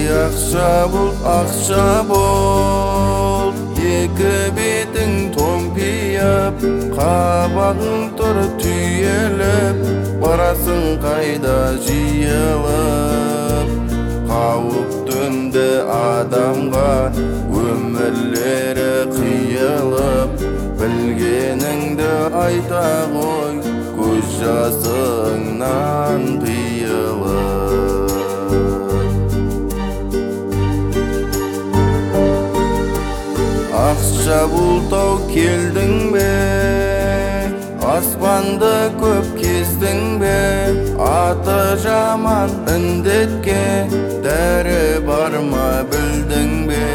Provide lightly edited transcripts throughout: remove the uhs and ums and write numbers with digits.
Ақша бол, екі бетің томпиып, қабағың тұр түйеліп, барасың қайда жиылып. Қауіп төнді адамға, өмірлері қиылып, білгеніңді айта ғой, көз жасыңнан тыйылып. Ақша бұлтау келдің бе, аспанды көп кездің бе, аты жаман індетке дәрі бар ма білдің бе?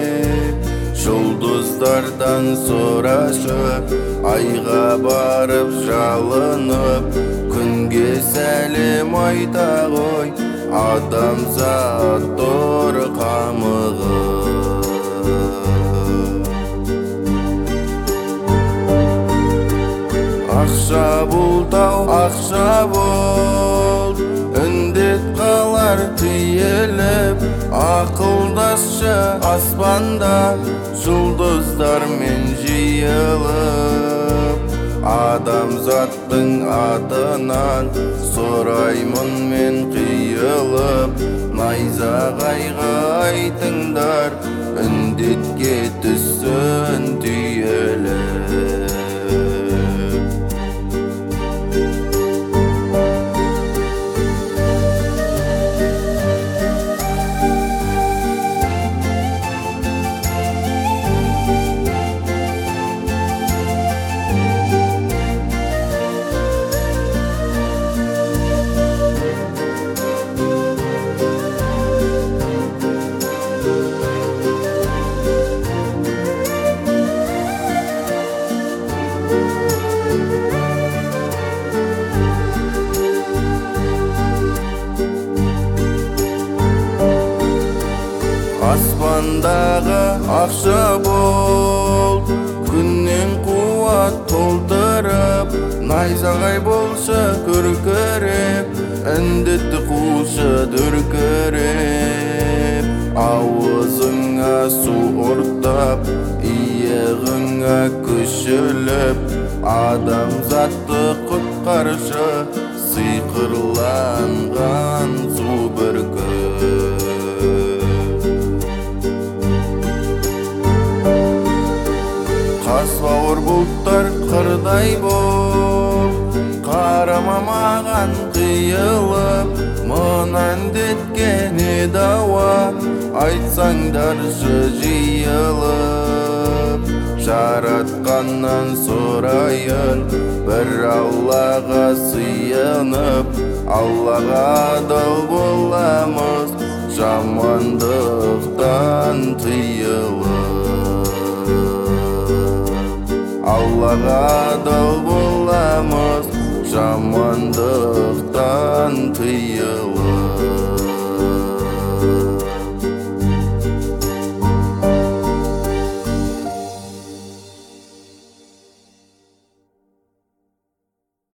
Жұлдыздардан сұрашы, айға барып жалынып, күнге сәлем айта ғой, адамзат тұр қамығып. Ақша бұлтау, ақша бол, үндет қалар тиеліп, ақылдасшы аспанда жұлдыздармен жиылып. Адамзаттың атынан сұраймын мен қиылып, найзағайға айтыңдар, үндетке түссін түйеліп. Аспандағы ақша бол, күннен қуат толтырып, найзағай болшы күркіреп, індетті қушы дүркіреп. Ауызыңа су ұрттап, иығыңа күшіліп, адамзатты құтқаршы сиқырланған су бүркіп. Қасбауыр бұлттар қырдай бол, қарама маған қиылып, мына індетке не дауа, айтсаңдаршы жиылып. Жаратқаннан сұрайын, бір Аллаға сыйынып, Аллаға адал боламыз, жамандықтан тыйылып. Аллаға адал боламыз, жамандықтан тыйылып.